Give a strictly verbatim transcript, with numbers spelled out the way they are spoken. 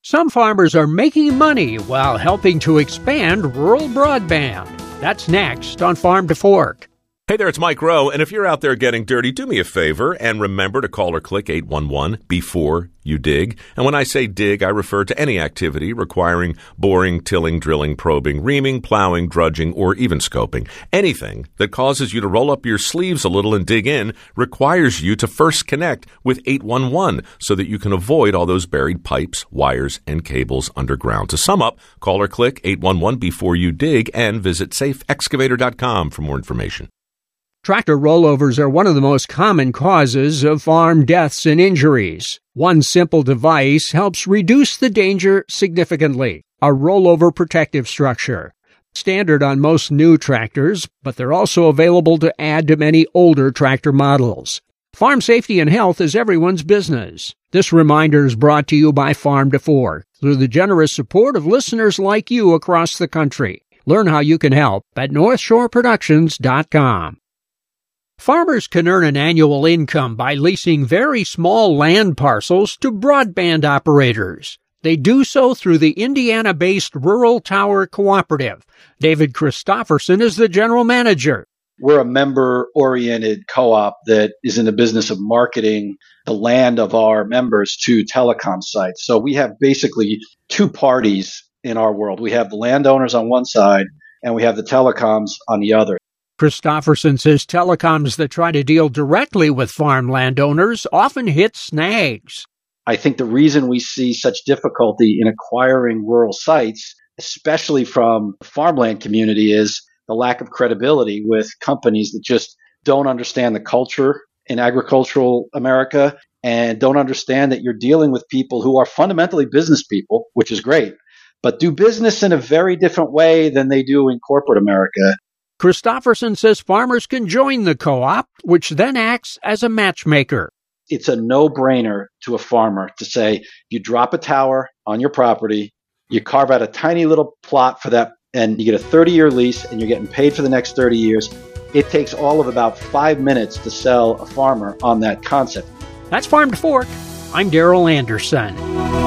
Some farmers are making money while helping to expand rural broadband. That's next on Farm to Fork. Hey there, it's Mike Rowe, and if you're out there getting dirty, do me a favor and remember to call or click eight one one before you dig. And when I say dig, I refer to any activity requiring boring, tilling, drilling, probing, reaming, plowing, drudging, or even scoping. Anything that causes you to roll up your sleeves a little and dig in requires you to first connect with eight one one so that you can avoid all those buried pipes, wires, and cables underground. To sum up, call or click eight one one before you dig and visit safe excavator dot com for more information. Tractor rollovers are one of the most common causes of farm deaths and injuries. One simple device helps reduce the danger significantly: a rollover protective structure. Standard on most new tractors, but they're also available to add to many older tractor models. Farm safety and health is everyone's business. This reminder is brought to you by Farm to Fork through the generous support of listeners like you across the country. Learn how you can help at north shore productions dot com. Farmers can earn an annual income by leasing very small land parcels to broadband operators. They do so through the Indiana-based Rural Tower Cooperative. David Christofferson is the general manager. We're a member-oriented co-op that is in the business of marketing the land of our members to telecom sites. So we have basically two parties in our world. We have the landowners on one side, and we have the telecoms on the other. Christofferson says telecoms that try to deal directly with farm landowners often hit snags. I think the reason we see such difficulty in acquiring rural sites, especially from the farmland community, is the lack of credibility with companies that just don't understand the culture in agricultural America and don't understand that you're dealing with people who are fundamentally business people, which is great, but do business in a very different way than they do in corporate America. Christofferson says farmers can join the co-op, which then acts as a matchmaker. It's a no-brainer to a farmer to say, you drop a tower on your property, you carve out a tiny little plot for that, and you get a thirty-year lease, and you're getting paid for the next thirty years. It takes all of about five minutes to sell a farmer on that concept. That's Farm to Fork. I'm Darrell Anderson.